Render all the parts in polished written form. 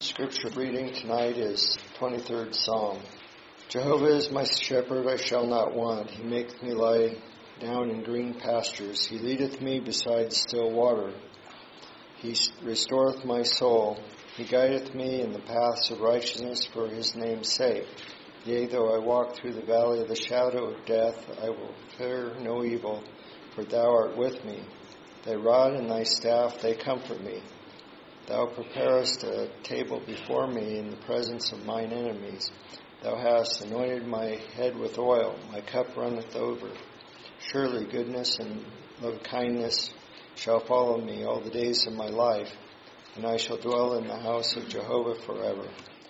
Scripture reading tonight is 23rd Psalm. Jehovah is my shepherd, I shall not want. He maketh me lie down in green pastures. He leadeth me beside still water. He restoreth my soul. He guideth me in the paths of righteousness for his name's sake. Yea, though I walk through the valley of the shadow of death, I will fear no evil, for thou art with me. Thy rod and thy staff, they comfort me. Thou preparest a table before me in the presence of mine enemies. Thou hast anointed my head with oil. My cup runneth over. Surely goodness and loving kindness shall follow me all the days of my life, and I shall dwell in the house of Jehovah forever.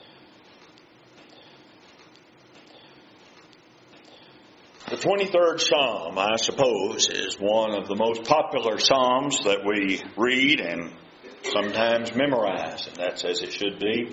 The 23rd Psalm, I suppose, is one of the most popular Psalms that we read and sometimes memorize, and that's as it should be.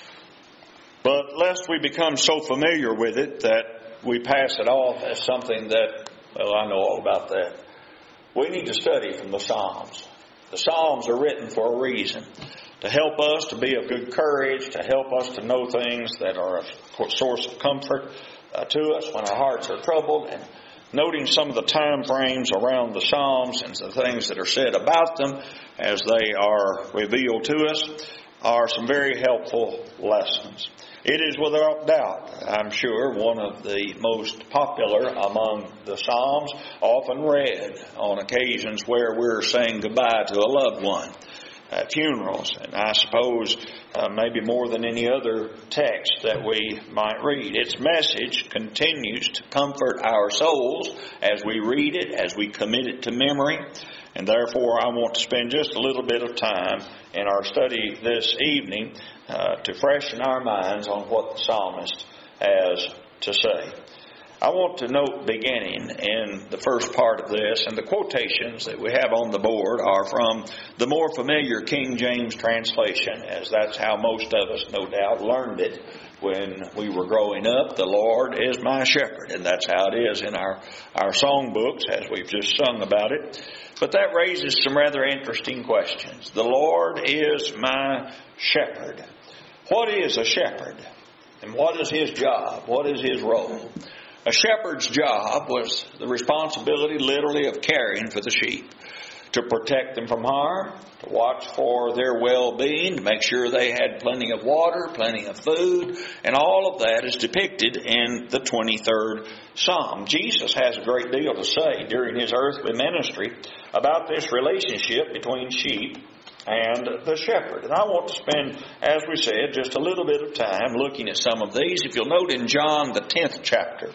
But lest we become so familiar with it that we pass it off as something that, well, I know all about that. We need to study from the Psalms. The Psalms are written for a reason, to help us to be of good courage, to help us to know things that are a source of comfort to us when our hearts are troubled, and noting some of the time frames around the Psalms and the things that are said about them as they are revealed to us are some very helpful lessons. It is without doubt, I'm sure, one of the most popular among the Psalms, often read on occasions where we're saying goodbye to a loved one at funerals, and I suppose maybe more than any other text that we might read. Its message continues to comfort our souls as we read it, as we commit it to memory, and therefore I want to spend just a little bit of time in our study this evening to freshen our minds on what the psalmist has to say. I want to note beginning in the first part of this, and the quotations that we have on the board are from the more familiar King James translation, as that's how most of us, no doubt, learned it when we were growing up. The Lord is my shepherd, and that's how it is in our songbooks as we've just sung about it. But that raises some rather interesting questions. The Lord is my shepherd. What is a shepherd? And what is his job? What is his role? A shepherd's job was the responsibility literally of caring for the sheep, to protect them from harm, to watch for their well-being, to make sure they had plenty of water, plenty of food, and all of that is depicted in the 23rd Psalm. Jesus has a great deal to say during his earthly ministry about this relationship between sheep and the shepherd. And I want to spend, as we said, just a little bit of time looking at some of these. If you'll note in John the 10th chapter,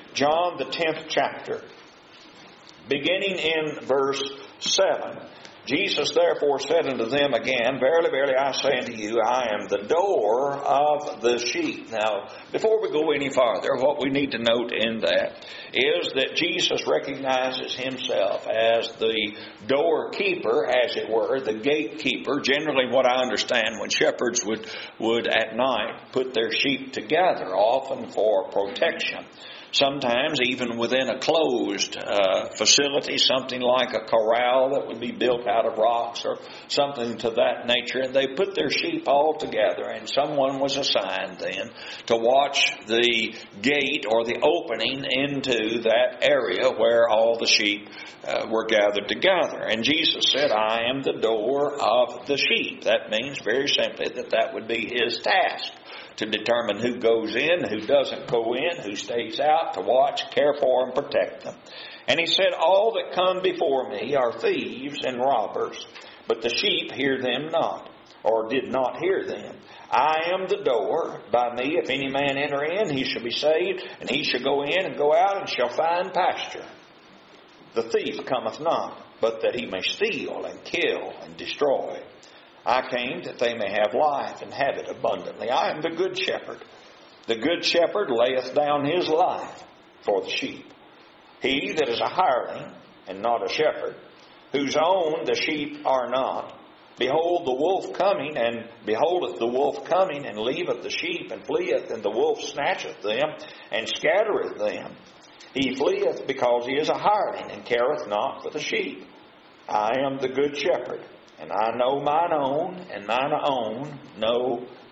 beginning in verse 7, Jesus therefore said unto them again, Verily, verily, I say unto you, I am the door of the sheep. Now, before we go any farther, what we need to note in that is that Jesus recognizes himself as the doorkeeper, as it were, the gatekeeper. Generally, what I understand, when shepherds would at night put their sheep together, often for protection. Sometimes even within a closed facility, something like a corral that would be built out of rocks or something to that nature. And they put their sheep all together, and someone was assigned then to watch the gate or the opening into that area where all the sheep were gathered together. And Jesus said, I am the door of the sheep. That means very simply that would be his task, to determine who goes in, who doesn't go in, who stays out, to watch, care for, and protect them. And he said, All that come before me are thieves and robbers, but the sheep hear them not, or did not hear them. I am the door. By me, if any man enter in, he shall be saved, and he shall go in and go out and shall find pasture. The thief cometh not, but that he may steal and kill and destroy. I came that they may have life and have it abundantly. I am the good shepherd. The good shepherd layeth down his life for the sheep. He that is a hireling and not a shepherd, whose own the sheep are not, behold the wolf coming, and beholdeth the wolf coming, and leaveth the sheep, and fleeth, and the wolf snatcheth them, and scattereth them. He fleeth because he is a hireling, and careth not for the sheep. I am the good shepherd, and I know mine own, and mine own know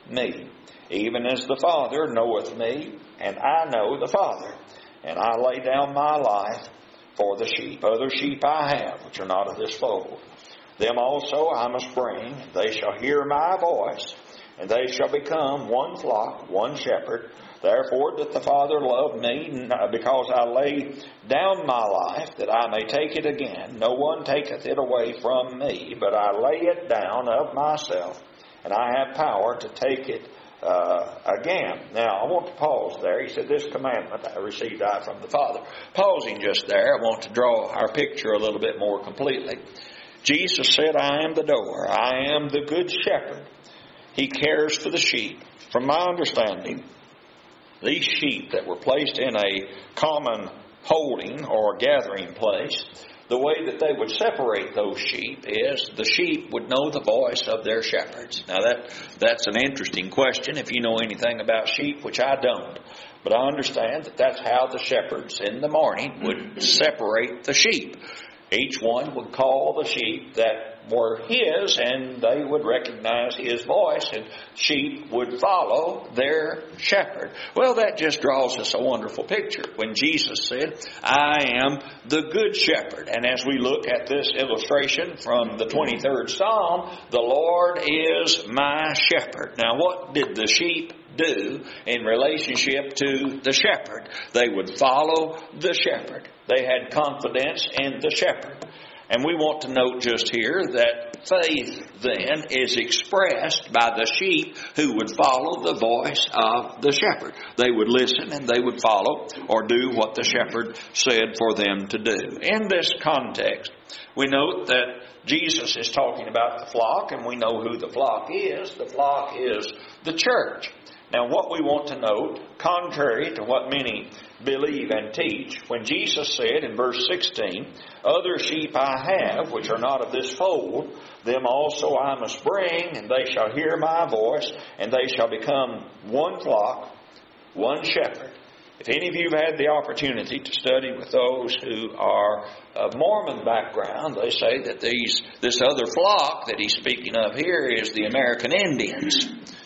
me. Even as the Father knoweth me, and I know the Father. And I lay down my life for the sheep. Other sheep I have, which are not of this fold. Them also I must bring. They shall hear my voice, and they shall become one flock, one shepherd. Therefore doth the Father love me, because I lay down my life, that I may take it again. No one taketh it away from me, but I lay it down of myself, and I have power to take it again. Now, I want to pause there. He said, this commandment I received I from the Father. Pausing just there, I want to draw our picture a little bit more completely. Jesus said, I am the door. I am the good shepherd. He cares for the sheep. From my understanding, these sheep that were placed in a common holding or gathering place, the way that they would separate those sheep is the sheep would know the voice of their shepherds. Now that's an interesting question if you know anything about sheep, which I don't. But I understand that that's how the shepherds in the morning would separate the sheep. Each one would call the sheep that were his, and they would recognize his voice, and sheep would follow their shepherd. Well, that just draws us a wonderful picture when Jesus said, I am the good shepherd. And as we look at this illustration from the 23rd Psalm, the Lord is my shepherd. Now, what did the sheep do in relationship to the shepherd? They would follow the shepherd. They had confidence in the shepherd. And we want to note just here that faith then is expressed by the sheep who would follow the voice of the shepherd. They would listen and they would follow or do what the shepherd said for them to do. In this context, we note that Jesus is talking about the flock, and we know who the flock is. The flock is the church. Now, what we want to note, contrary to what many believe and teach, when Jesus said in verse 16, other sheep I have, which are not of this fold, them also I must bring, and they shall hear my voice, and they shall become one flock, one shepherd. If any of you have had the opportunity to study with those who are of Mormon background, they say that this other flock that he's speaking of here is the American Indians.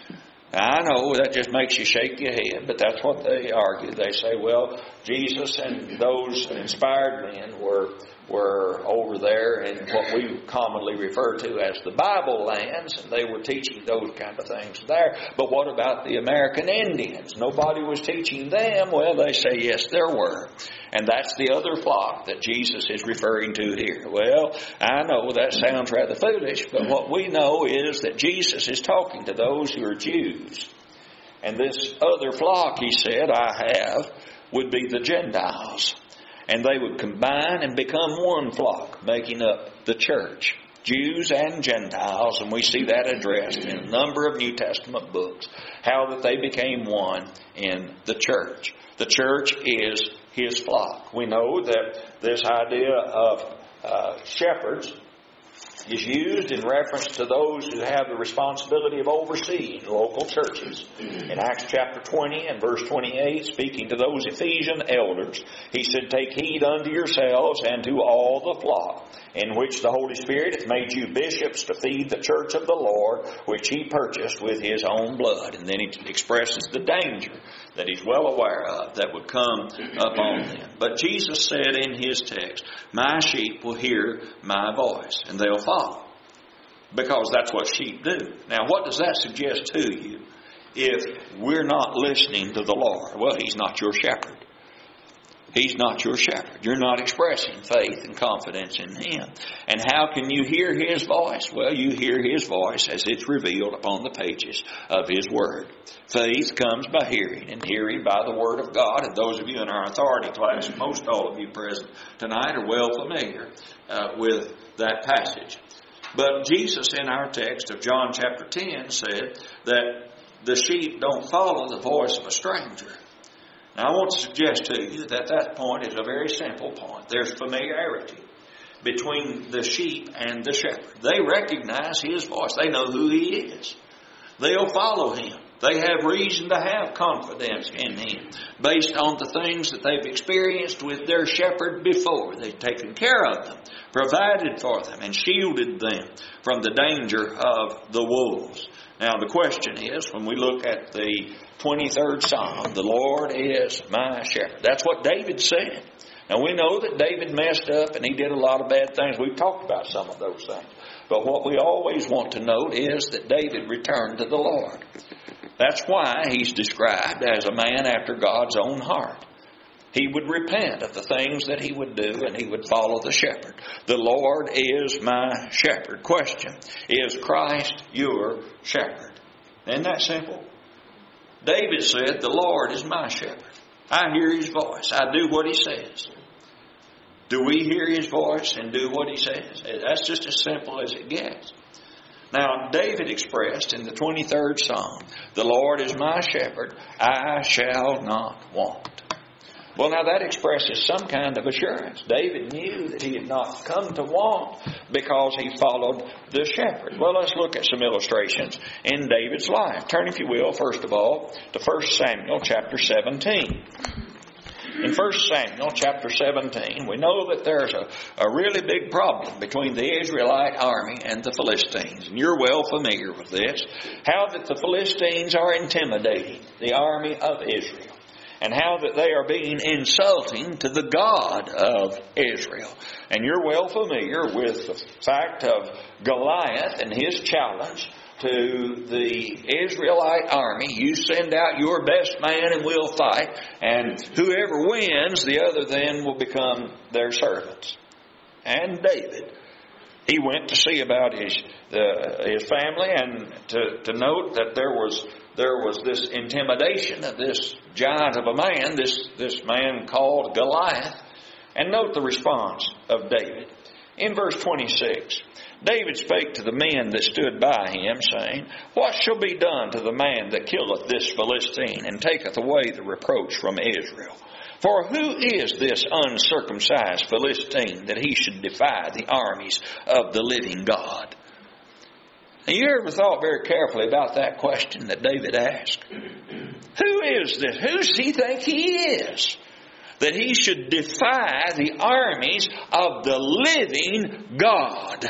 I know that just makes you shake your head, but that's what they argue. They say, well, Jesus and those inspired men were over there in what we commonly refer to as the Bible lands, and they were teaching those kind of things there. But what about the American Indians? Nobody was teaching them. Well, they say, yes, there were. And that's the other flock that Jesus is referring to here. Well, I know that sounds rather foolish, but what we know is that Jesus is talking to those who are Jews. And this other flock, he said, I have, would be the Gentiles. And they would combine and become one flock, making up the church. Jews and Gentiles, and we see that addressed in a number of New Testament books, how that they became one in the church. The church is his flock. We know that this idea of shepherds is used in reference to those who have the responsibility of overseeing local churches. In Acts chapter 20 and verse 28, speaking to those Ephesian elders, he said, take heed unto yourselves and to all the flock, in which the Holy Spirit hath made you bishops to feed the church of the Lord, which he purchased with his own blood. And then he expresses the danger that he's well aware of that would come upon them. But Jesus said in his text, my sheep will hear my voice, and they'll follow. Because that's what sheep do. Now, what does that suggest to you? If we're not listening to the Lord, well, he's not your shepherd. He's not your shepherd. You're not expressing faith and confidence in him. And how can you hear his voice? Well, you hear his voice as it's revealed upon the pages of his word. Faith comes by hearing, and hearing by the word of God. And those of you in our authority class, most all of you present tonight, are well familiar with that passage. But Jesus in our text of John chapter 10 said that the sheep don't follow the voice of a stranger. Now, I want to suggest to you that that point is a very simple point. There's familiarity between the sheep and the shepherd. They recognize his voice. They know who he is. They'll follow him. They have reason to have confidence in Him based on the things that they've experienced with their shepherd before. They've taken care of them, provided for them, and shielded them from the danger of the wolves. Now the question is, when we look at the 23rd Psalm, the Lord is my shepherd. That's what David said. Now we know that David messed up and he did a lot of bad things. We've talked about some of those things. But what we always want to note is that David returned to the Lord. That's why he's described as a man after God's own heart. He would repent of the things that he would do, and he would follow the shepherd. The Lord is my shepherd. Question, is Christ your shepherd? Isn't that simple? David said, the Lord is my shepherd. I hear His voice. I do what He says. Do we hear His voice and do what He says? That's just as simple as it gets. Now, David expressed in the 23rd Psalm, the Lord is my shepherd, I shall not want. Well, now that expresses some kind of assurance. David knew that he had not come to want because he followed the shepherd. Well, let's look at some illustrations in David's life. Turn, if you will, first of all, to 1 Samuel chapter 17. In 1 Samuel chapter 17, we know that there's a really big problem between the Israelite army and the Philistines. And you're well familiar with this. How that the Philistines are intimidating the army of Israel. And how that they are being insulting to the God of Israel. And you're well familiar with the fact of Goliath and his challenge to the Israelite army. You send out your best man and we'll fight. And whoever wins, the other then will become their servants. And David, he went to see about his family and to note that there was this intimidation of this giant of a man, this man called Goliath. And note the response of David. In verse 26, David spake to the men that stood by him, saying, What shall be done to the man that killeth this Philistine, and taketh away the reproach from Israel? For who is this uncircumcised Philistine, that he should defy the armies of the living God? Now, you ever thought very carefully about that question that David asked? Who is this? Who does he think he is, that he should defy the armies of the living God?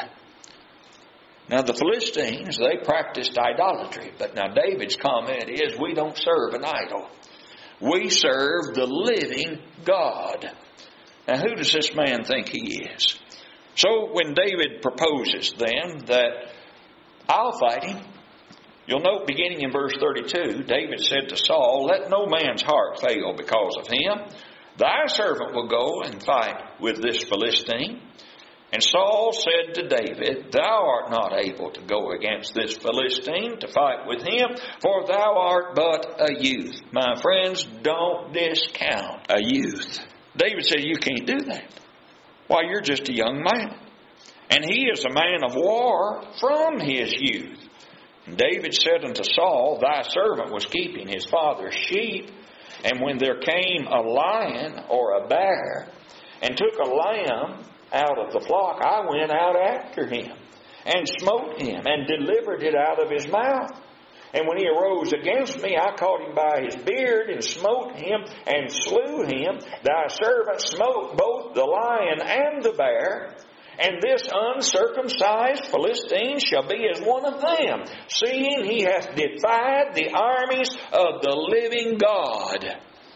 Now, the Philistines, they practiced idolatry. But now David's comment is, we don't serve an idol. We serve the living God. Now, who does this man think he is? So, when David proposes then that I'll fight him, you'll note beginning in verse 32, David said to Saul, Let no man's heart fail because of him. Thy servant will go and fight with this Philistine. And Saul said to David, Thou art not able to go against this Philistine to fight with him, for thou art but a youth. My friends, don't discount a youth. David said, You can't do that. Why, you're just a young man. And he is a man of war from his youth. And David said unto Saul, Thy servant was keeping his father's sheep, and when there came a lion or a bear, and took a lamb out of the flock, I went out after him, and smote him, and delivered it out of his mouth. And when he arose against me, I caught him by his beard, and smote him, and slew him. Thy servant smote both the lion and the bear, and this uncircumcised Philistine shall be as one of them, seeing he hath defied the armies of the living God.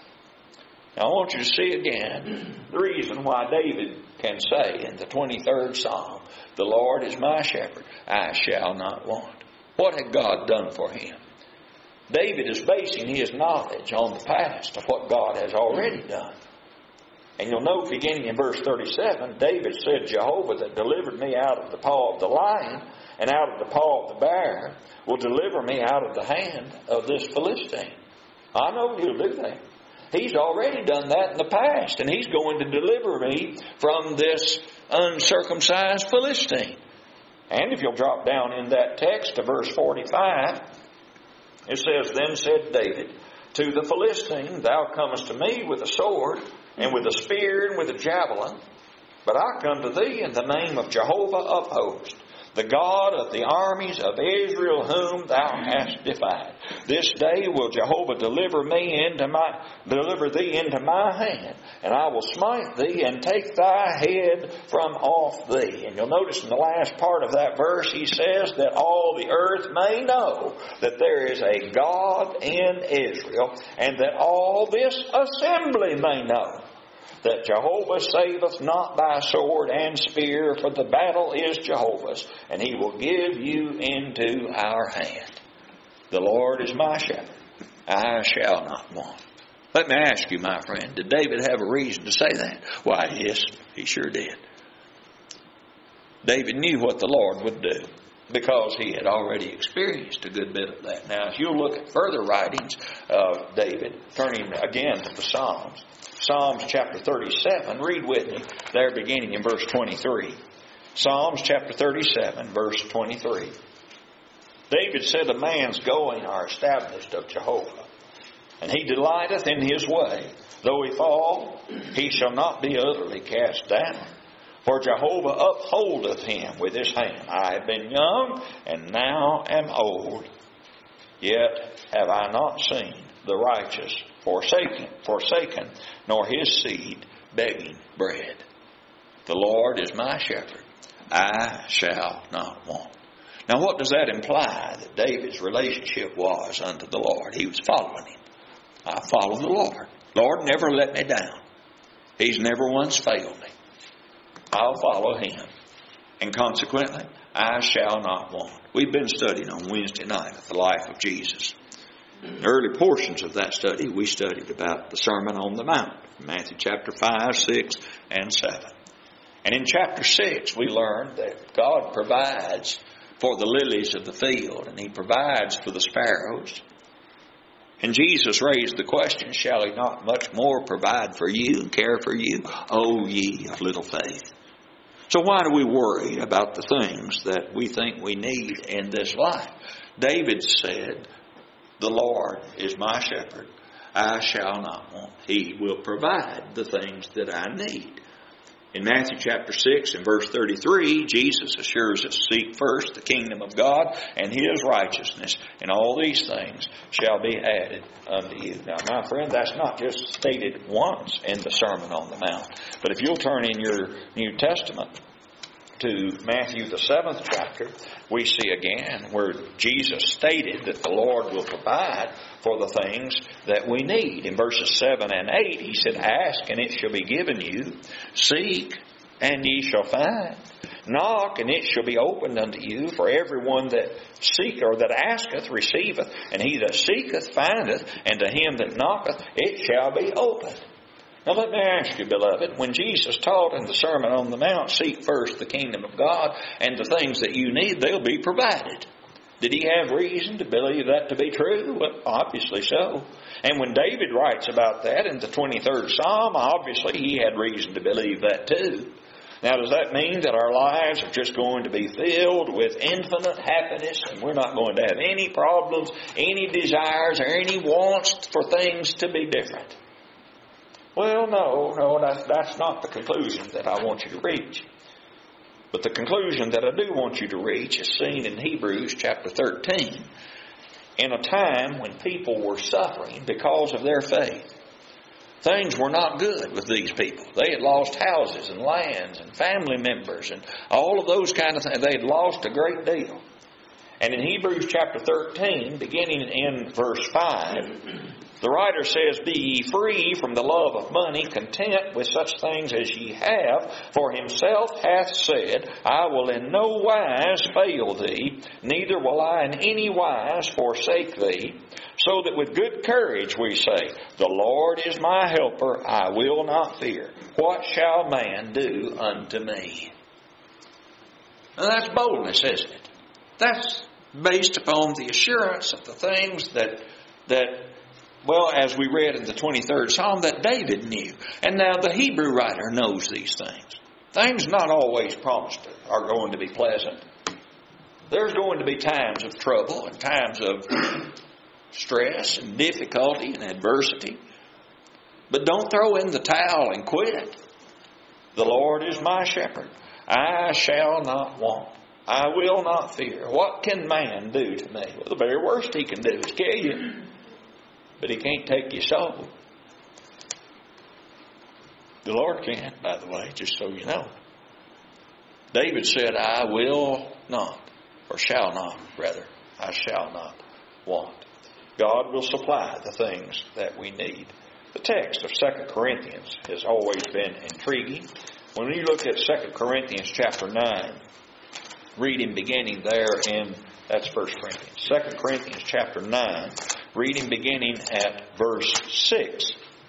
Now I want you to see again the reason why David can say in the 23rd Psalm, The Lord is my shepherd, I shall not want. What had God done for him? David is basing his knowledge on the past of what God has already done. And you'll note beginning in verse 37, David said, Jehovah that delivered me out of the paw of the lion and out of the paw of the bear will deliver me out of the hand of this Philistine. I know He'll do that. He's already done that in the past, and He's going to deliver me from this uncircumcised Philistine. And if you'll drop down in that text to verse 45, it says, Then said David to the Philistine, Thou comest to me with a sword, and with a spear, and with a javelin. But I come to thee in the name of Jehovah of hosts, the God of the armies of Israel, whom thou hast defied. This day will Jehovah deliver thee into my hand, and I will smite thee and take thy head from off thee. And you'll notice in the last part of that verse, he says that all the earth may know that there is a God in Israel, and that all this assembly may know that Jehovah saveth not by sword and spear, for the battle is Jehovah's, and He will give you into our hand. The Lord is my shepherd, I shall not want. Let me ask you, my friend, did David have a reason to say that? Why, yes, he sure did. David knew what the Lord would do, because he had already experienced a good bit of that. Now, if you'll look at further writings of David, turning again to the Psalms, Psalms chapter 37, read with me there beginning in verse 23. Psalms chapter 37, verse 23. David said, a man's going are established of Jehovah, and he delighteth in his way. Though he fall, he shall not be utterly cast down. For Jehovah upholdeth him with his hand. I have been young, and now am old. Yet have I not seen the righteous forsaken, nor his seed begging bread. The Lord is my shepherd, I shall not want. Now what does that imply that David's relationship was unto the Lord? He was following Him. I follow the Lord. Lord never let me down. He's never once failed me. I'll follow Him. And consequently, I shall not want. We've been studying on Wednesday night of the life of Jesus. In the early portions of that study, we studied about the Sermon on the Mount, Matthew chapter 5, 6, and 7. And in chapter 6, we learned that God provides for the lilies of the field, and He provides for the sparrows. And Jesus raised the question, shall He not much more provide for you and care for you, O ye of little faith? So why do we worry about the things that we think we need in this life? David said, the Lord is my shepherd, I shall not want. He will provide the things that I need. In Matthew chapter 6 and verse 33, Jesus assures us, seek first the kingdom of God and His righteousness, and all these things shall be added unto you. Now, my friend, that's not just stated once in the Sermon on the Mount. But if you'll turn in your New Testament to Matthew the 7th chapter, we see again where Jesus stated that the Lord will provide for the things that we need. In verses 7 and 8, He said, ask and it shall be given you. Seek and ye shall find. Knock and it shall be opened unto you. For everyone that seeketh or that asketh receiveth, and he that seeketh findeth, and to him that knocketh it shall be opened. Now let me ask you, beloved, when Jesus taught in the Sermon on the Mount, seek first the kingdom of God, and the things that you need, they'll be provided. Did He have reason to believe that to be true? Well, obviously so. And when David writes about that in the 23rd Psalm, obviously he had reason to believe that too. Now, does that mean that our lives are just going to be filled with infinite happiness and we're not going to have any problems, any desires, or any wants for things to be different? Well, no, that's not the conclusion that I want you to reach. But the conclusion that I do want you to reach is seen in Hebrews chapter 13. In a time when people were suffering because of their faith. Things were not good with these people. They had lost houses and lands and family members and all of those kind of things. They had lost a great deal. And in Hebrews chapter 13, beginning in verse 5, the writer says, be ye free from the love of money, content with such things as ye have, for Himself hath said, I will in no wise fail thee, neither will I in any wise forsake thee. So that with good courage we say, the Lord is my helper, I will not fear. What shall man do unto me? Now that's boldness, isn't it? That's based upon the assurance of the things that well, as we read in the 23rd Psalm, that David knew. And now the Hebrew writer knows these things. Things not always promised are going to be pleasant. There's going to be times of trouble and times of stress and difficulty and adversity. But don't throw in the towel and quit. The Lord is my shepherd. I shall not want. I will not fear. What can man do to me? Well, the very worst he can do is kill you. But he can't take your soul. The Lord can, by the way, just so you know. David said, I will not, or shall not, rather. I shall not want. God will supply the things that we need. The text of 2 Corinthians has always been intriguing. When you look at 2 Corinthians chapter 9, reading beginning there in, that's 1 Corinthians. 2 Corinthians chapter 9, reading beginning at verse 6.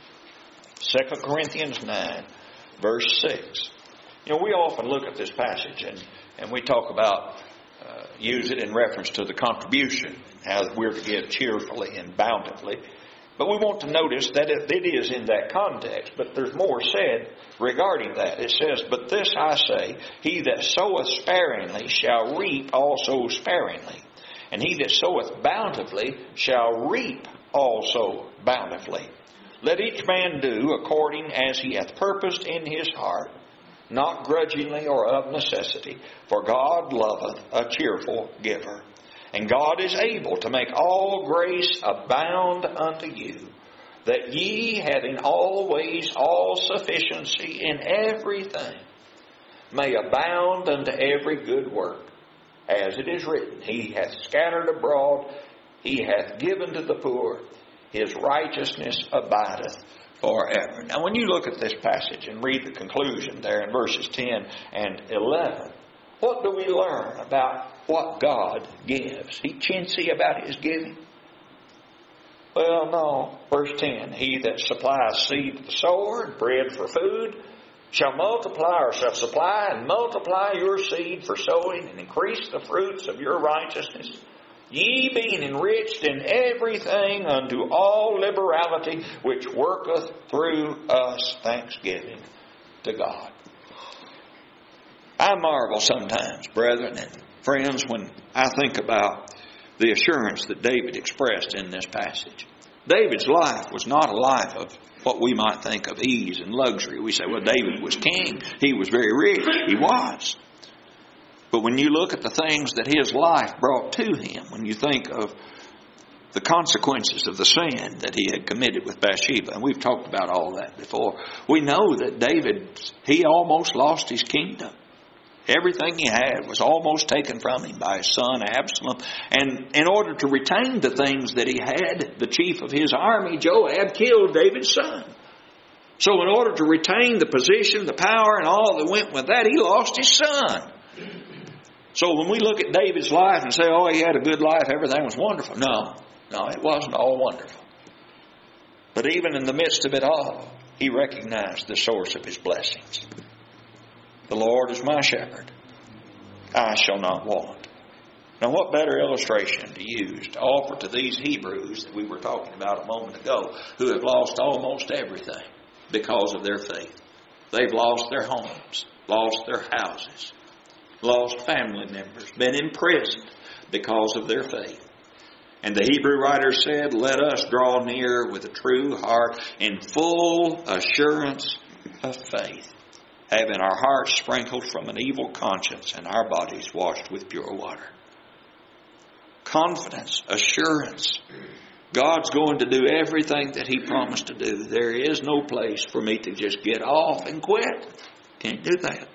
2 Corinthians 9, verse 6. You know, we often look at this passage and we talk about, use it in reference to the contribution, how we're to give cheerfully and bountifully. But we want to notice that it is in that context, but there's more said regarding that. It says, but this I say, he that soweth sparingly shall reap also sparingly. And he that soweth bountifully shall reap also bountifully. Let each man do according as he hath purposed in his heart, not grudgingly or of necessity, for God loveth a cheerful giver. And God is able to make all grace abound unto you, that ye, having always all sufficiency in everything, may abound unto every good work. As it is written, He hath scattered abroad, He hath given to the poor, His righteousness abideth forever. Now when you look at this passage and read the conclusion there in verses 10 and 11, what do we learn about what God gives? He chintzy about His giving? Well, no. Verse 10, he that supplies seed to the sower and bread for food shall multiply, or shall supply and multiply your seed for sowing and increase the fruits of your righteousness. Ye being enriched in everything unto all liberality, which worketh through us thanksgiving to God. I marvel sometimes, brethren and friends, when I think about the assurance that David expressed in this passage. David's life was not a life of what we might think of ease and luxury. We say, well, David was king. He was very rich. He was. But when you look at the things that his life brought to him, when you think of the consequences of the sin that he had committed with Bathsheba, and we've talked about all that before, we know that David, he almost lost his kingdom. Everything he had was almost taken from him by his son Absalom. And in order to retain the things that he had, the chief of his army, Joab, killed David's son. So in order to retain the position, the power, and all that went with that, he lost his son. So when we look at David's life and say, oh, he had a good life, everything was wonderful. No, it wasn't all wonderful. But even in the midst of it all, he recognized the source of his blessings. The Lord is my shepherd. I shall not want. Now what better illustration to use to offer to these Hebrews that we were talking about a moment ago, who have lost almost everything because of their faith. They've lost their homes, lost their houses, lost family members, been imprisoned because of their faith. And the Hebrew writer said, let us draw near with a true heart in full assurance of faith, having our hearts sprinkled from an evil conscience and our bodies washed with pure water. Confidence, assurance. God's going to do everything that He promised to do. There is no place for me to just get off and quit. Can't do that.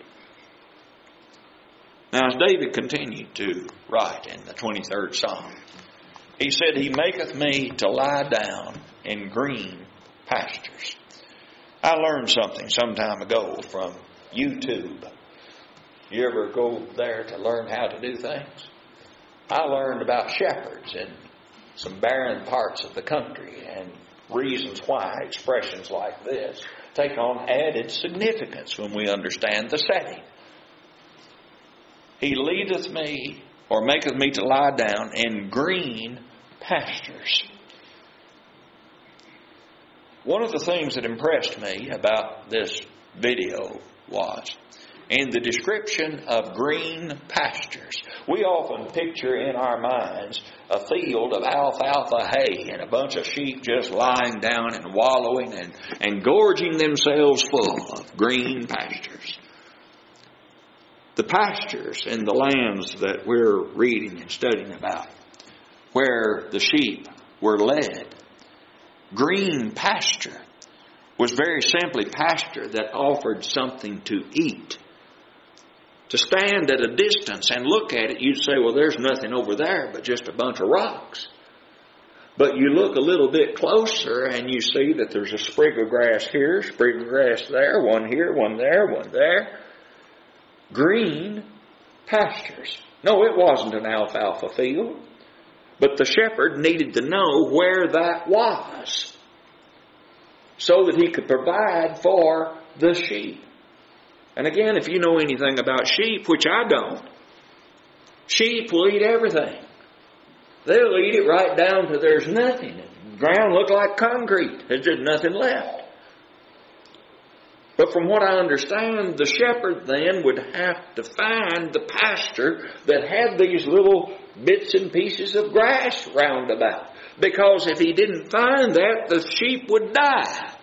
Now, as David continued to write in the 23rd Psalm, he said, He maketh me to lie down in green pastures. I learned something some time ago from YouTube. You ever go there to learn how to do things? I learned about shepherds in some barren parts of the country and reasons why expressions like this take on added significance when we understand the setting. He leadeth me, or maketh me to lie down in green pastures. One of the things that impressed me about this video was in the description of green pastures. We often picture in our minds a field of alfalfa hay and a bunch of sheep just lying down and wallowing and gorging themselves full of green pastures. The pastures and the lands that we're reading and studying about, where the sheep were led, green pasture was very simply pasture that offered something to eat. To stand at a distance and look at it, you'd say, well, there's nothing over there but just a bunch of rocks. But you look a little bit closer and you see that there's a sprig of grass here, a sprig of grass there, one here, one there, one there. Green pastures. No, it wasn't an alfalfa field. But the shepherd needed to know where that was so that he could provide for the sheep. And again, if you know anything about sheep, which I don't, sheep will eat everything. They'll eat it right down to there's nothing. The ground look like concrete. There's just nothing left. But from what I understand, the shepherd then would have to find the pasture that had these little bits and pieces of grass round about. Because if he didn't find that, the sheep would die.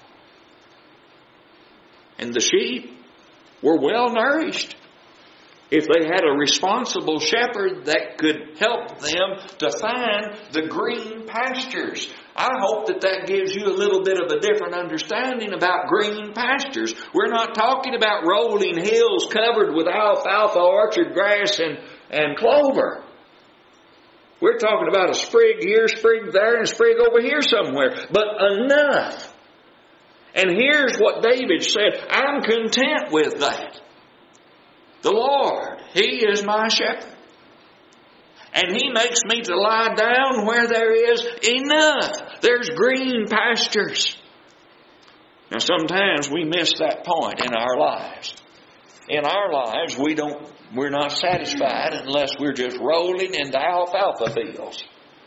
And the sheep were well nourished if they had a responsible shepherd that could help them to find the green pastures. I hope that gives you a little bit of a different understanding about green pastures. We're not talking about rolling hills covered with alfalfa, orchard grass, and clover. We're talking about a sprig here, sprig there, and a sprig over here somewhere. But enough. And here's what David said, I'm content with that. The Lord, He is my shepherd. And He makes me to lie down where there is enough. There's green pastures. Now sometimes we miss that point in our lives. In our lives, we're not satisfied unless we're just rolling into alfalfa fields.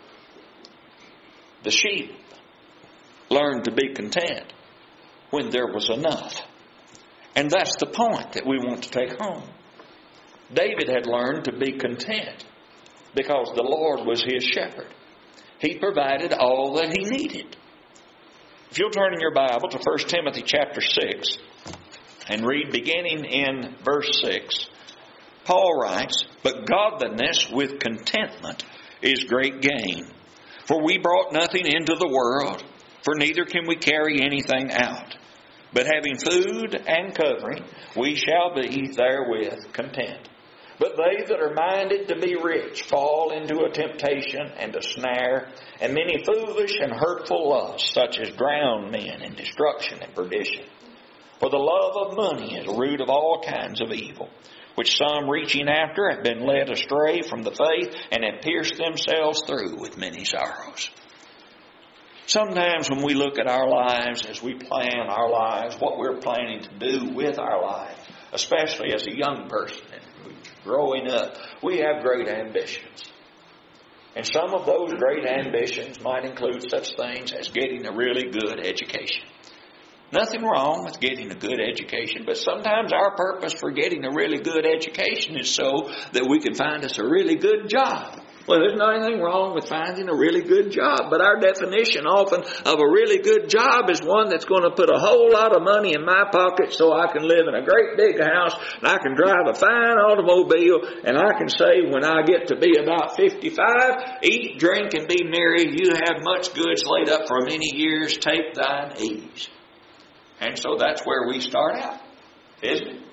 The sheep learned to be content when there was enough. And that's the point that we want to take home. David had learned to be content because the Lord was his shepherd. He provided all that he needed. If you'll turn in your Bible to 1 Timothy chapter 6 and read beginning in verse 6, Paul writes, "But godliness with contentment is great gain. For we brought nothing into the world, for neither can we carry anything out. But having food and covering, we shall be therewith content. But they that are minded to be rich fall into a temptation and a snare, and many foolish and hurtful lusts, such as drown men in destruction and perdition. For the love of money is a root of all kinds of evil, which some reaching after have been led astray from the faith, and have pierced themselves through with many sorrows." Sometimes when we look at our lives, as we plan our lives, what we're planning to do with our life, especially as a young person and growing up, we have great ambitions. And some of those great ambitions might include such things as getting a really good education. Nothing wrong with getting a good education, but sometimes our purpose for getting a really good education is so that we can find us a really good job. Well, there's not anything wrong with finding a really good job, but our definition often of a really good job is one that's going to put a whole lot of money in my pocket so I can live in a great big house, and I can drive a fine automobile, and I can say when I get to be about 55, eat, drink, and be merry, you have much goods laid up for many years, take thine ease. And so that's where we start out, isn't it?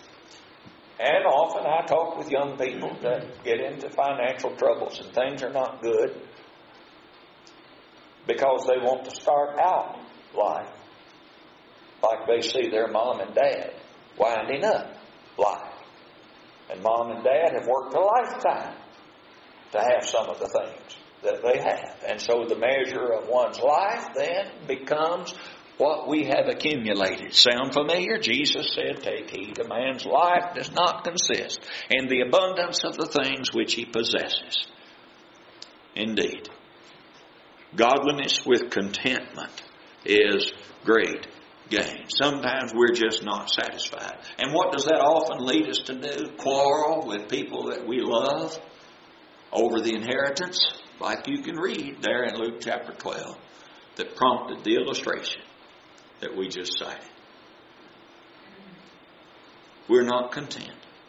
And often I talk with young people that get into financial troubles and things are not good because they want to start out life like they see their mom and dad winding up life. And mom and dad have worked a lifetime to have some of the things that they have. And so the measure of one's life then becomes what we have accumulated. Sound familiar? Jesus said, "Take heed, a man's life does not consist in the abundance of the things which he possesses." Indeed, godliness with contentment is great gain. Sometimes we're just not satisfied. And what does that often lead us to do? Quarrel with people that we love over the inheritance, like you can read there in Luke chapter 12, that prompted the illustration that we just cited. We're not content.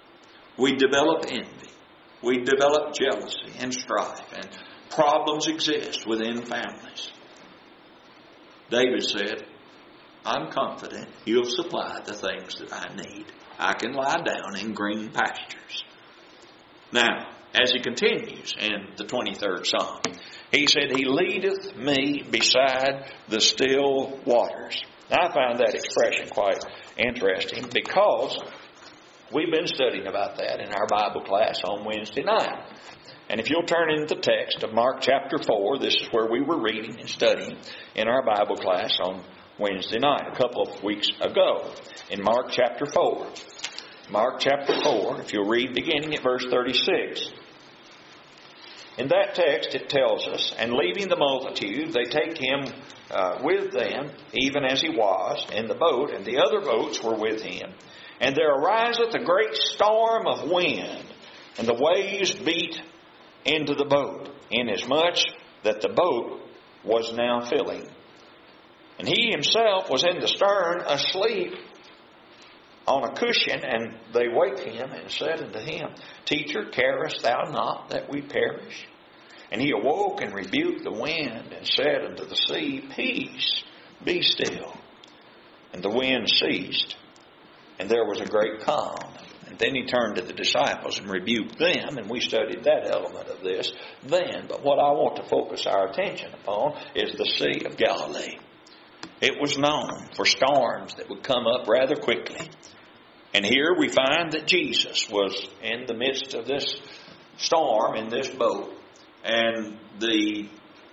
We develop envy. We develop jealousy and strife, and problems exist within families. David said, I'm confident He'll supply the things that I need. I can lie down in green pastures. Now, as he continues in the 23rd Psalm, he said, He leadeth me beside the still waters. Now, I find that expression quite interesting because we've been studying about that in our Bible class on Wednesday night. And if you'll turn into the text of Mark chapter 4, this is where we were reading and studying in our Bible class on Wednesday night, a couple of weeks ago, in Mark chapter 4. Mark chapter 4, if you'll read beginning at verse 36. In that text it tells us, And leaving the multitude, they take Him with them, even as He was, in the boat, and the other boats were with Him. And there ariseth a great storm of wind, and the waves beat into the boat, inasmuch that the boat was now filling. And He Himself was in the stern, asleep on a cushion, and they waked Him and said unto Him, Teacher, carest thou not that we perish? And He awoke and rebuked the wind, and said unto the sea, Peace, be still. And the wind ceased, and there was a great calm. And then He turned to the disciples and rebuked them, and we studied that element of this then. But what I want to focus our attention upon is the Sea of Galilee. It was known for storms that would come up rather quickly. And here we find that Jesus was in the midst of this storm in this boat. And the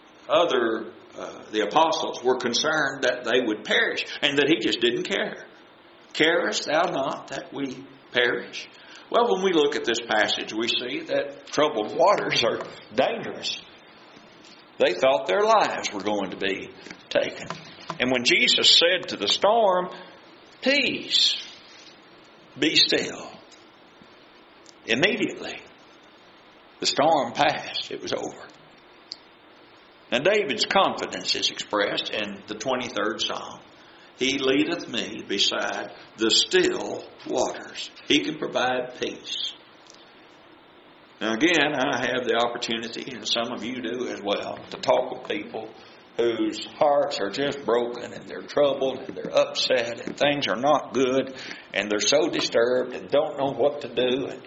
apostles were concerned that they would perish, and that He just didn't care. Carest thou not that we perish? Well, when we look at this passage, we see that troubled waters are dangerous. They thought their lives were going to be taken. And when Jesus said to the storm, Peace, be still, immediately the storm passed. It was over. Now David's confidence is expressed in the 23rd Psalm. He leadeth me beside the still waters. He can provide peace. Now again, I have the opportunity, and some of you do as well, to talk with people whose hearts are just broken, and they're troubled, and they're upset, and things are not good, and they're so disturbed and don't know what to do. And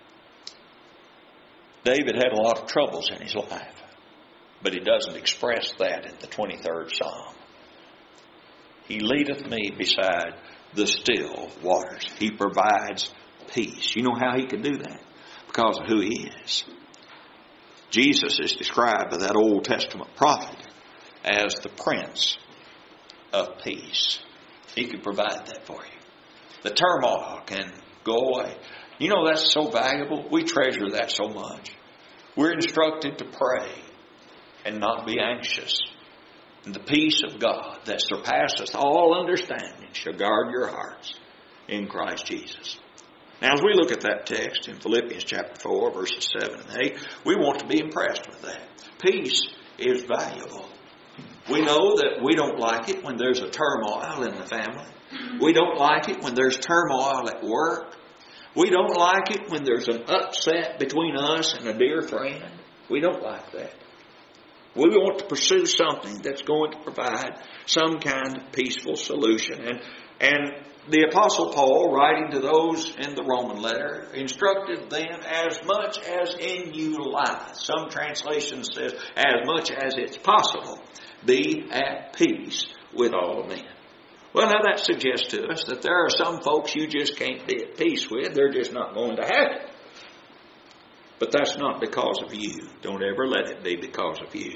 David had a lot of troubles in his life, but he doesn't express that in the 23rd Psalm. He leadeth me beside the still waters. He provides peace. You know how He can do that? Because of who He is. Jesus is described by that Old Testament prophet as the Prince of Peace. He can provide that for you. The turmoil can go away. You know, that's so valuable. We treasure that so much. We're instructed to pray and not be anxious. And the peace of God that surpasseth all understanding shall guard your hearts in Christ Jesus. Now, as we look at that text in Philippians chapter 4, verses 7 and 8, we want to be impressed with that. Peace is valuable. We know that we don't like it when there's a turmoil in the family. We don't like it when there's turmoil at work. We don't like it when there's an upset between us and a dear friend. We don't like that. We want to pursue something that's going to provide some kind of peaceful solution. And the Apostle Paul, writing to those in the Roman letter, instructed them as much as in you lieth. Some translation says, as much as it's possible, be at peace with all men. Well, now that suggests to us that there are some folks you just can't be at peace with. They're just not going to have it. But that's not because of you. Don't ever let it be because of you.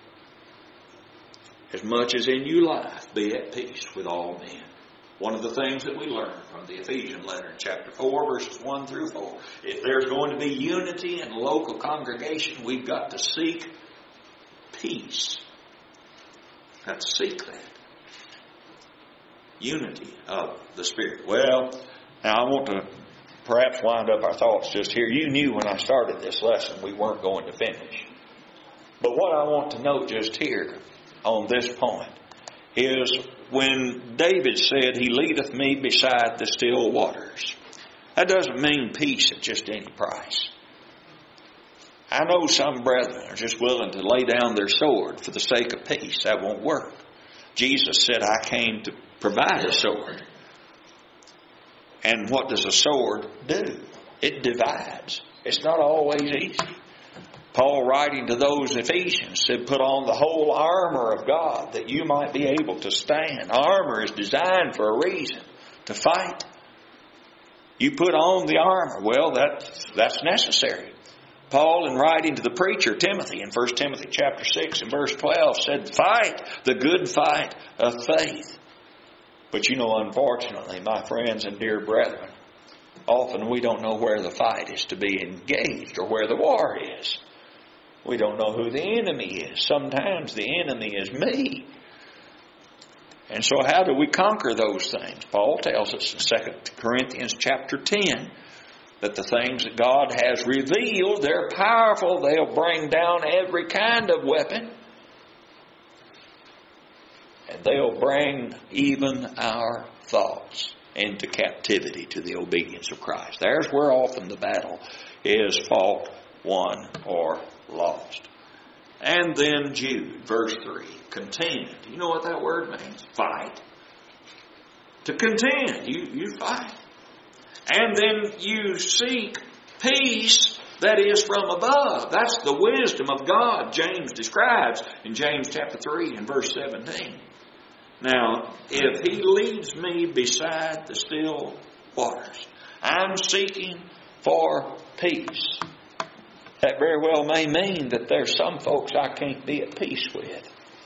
As much as in you lieth, be at peace with all men. One of the things that we learn from the Ephesian letter in chapter 4, verses 1 through 4, if there's going to be unity in a local congregation, we've got to seek peace. Got to seek that. Unity of the Spirit. Well, now I want to perhaps wind up our thoughts just here. You knew when I started this lesson we weren't going to finish. But what I want to note just here on this point is when David said, He leadeth me beside the still waters. That doesn't mean peace at just any price. I know some brethren are just willing to lay down their sword for the sake of peace. That won't work. Jesus said, I came to provide a sword. And what does a sword do? It divides. It's not always easy. Paul, writing to those Ephesians, said, put on the whole armor of God that you might be able to stand. Armor is designed for a reason, to fight. You put on the armor. Well, that's necessary. Paul, in writing to the preacher Timothy in 1 Timothy chapter 6 and verse 12, said, fight the good fight of faith. But unfortunately, my friends and dear brethren, often we don't know where the fight is to be engaged or where the war is. We don't know who the enemy is. Sometimes the enemy is me. And so how do we conquer those things? Paul tells us in 2 Corinthians chapter 10 that the things that God has revealed, they're powerful. They'll bring down every kind of weapon. And they'll bring even our thoughts into captivity to the obedience of Christ. There's where often the battle is fought, won, or lost. And then Jude, verse 3, contend. You know what that word means? Fight. To contend, you fight. And then you seek peace that is from above. That's the wisdom of God James describes in James chapter 3 and verse 17. Now, if He leads me beside the still waters, I'm seeking for peace. That very well may mean that there's some folks I can't be at peace with.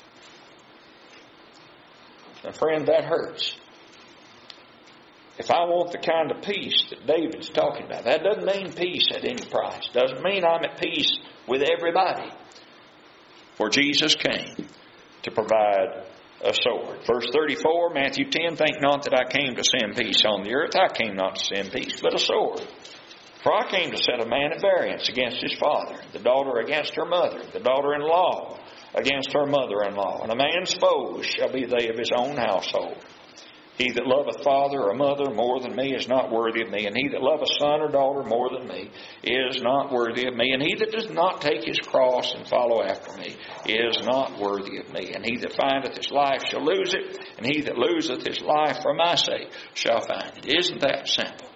Now, friend, that hurts. If I want the kind of peace that David's talking about, that doesn't mean peace at any price. Doesn't mean I'm at peace with everybody. For Jesus came to provide a sword. Verse 34, Matthew 10, think not that I came to send peace on the earth. I came not to send peace, but a sword. For I came to set a man at variance against his father, the daughter against her mother, the daughter-in-law against her mother-in-law. And a man's foes shall be they of his own household. He that loveth father or mother more than me is not worthy of me. And he that loveth son or daughter more than me is not worthy of me. And he that does not take his cross and follow after me is not worthy of me. And he that findeth his life shall lose it. And he that loseth his life for my sake shall find it. Isn't that simple?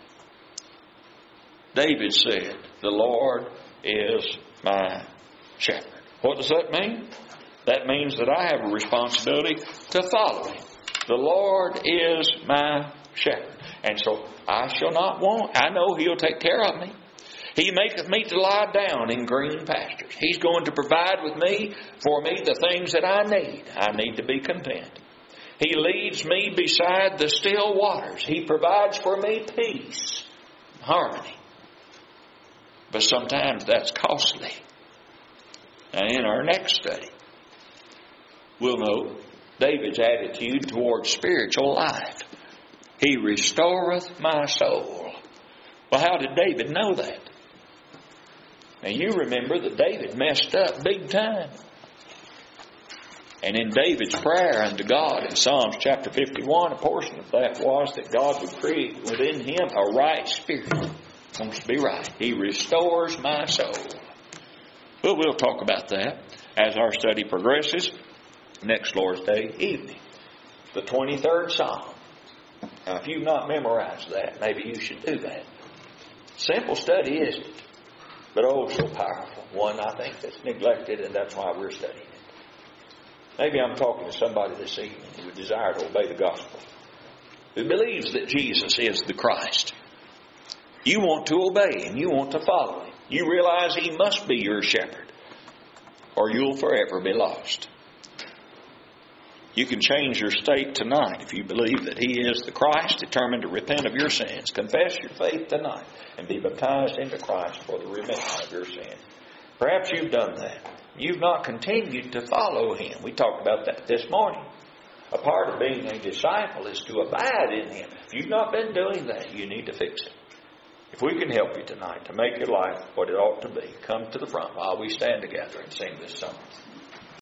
David said, the Lord is my shepherd. What does that mean? That means that I have a responsibility to follow Him. The Lord is my shepherd. And so I shall not want. I know He'll take care of me. He maketh me to lie down in green pastures. He's going to provide for me the things that I need. I need to be content. He leads me beside the still waters. He provides for me peace, harmony. But sometimes that's costly. Now in our next study, we'll know David's attitude towards spiritual life. He restoreth my soul. Well, how did David know that? Now you remember that David messed up big time. And in David's prayer unto God in Psalms chapter 51, a portion of that was that God would create within him a right spirit. Wants to be right. He restores my soul. Well, we'll talk about that as our study progresses next Lord's Day evening. The 23rd Psalm. Now, if you've not memorized that, maybe you should do that. Simple study, isn't it? But oh, so powerful. One, I think, that's neglected, and that's why we're studying it. Maybe I'm talking to somebody this evening who would desire to obey the gospel, who believes that Jesus is the Christ. You want to obey Him. You want to follow Him. You realize He must be your shepherd, or you'll forever be lost. You can change your state tonight if you believe that He is the Christ, determined to repent of your sins. Confess your faith tonight and be baptized into Christ for the remission of your sin. Perhaps you've done that. You've not continued to follow Him. We talked about that this morning. A part of being a disciple is to abide in Him. If you've not been doing that, you need to fix it. If we can help you tonight to make your life what it ought to be, come to the front while we stand together and sing this song.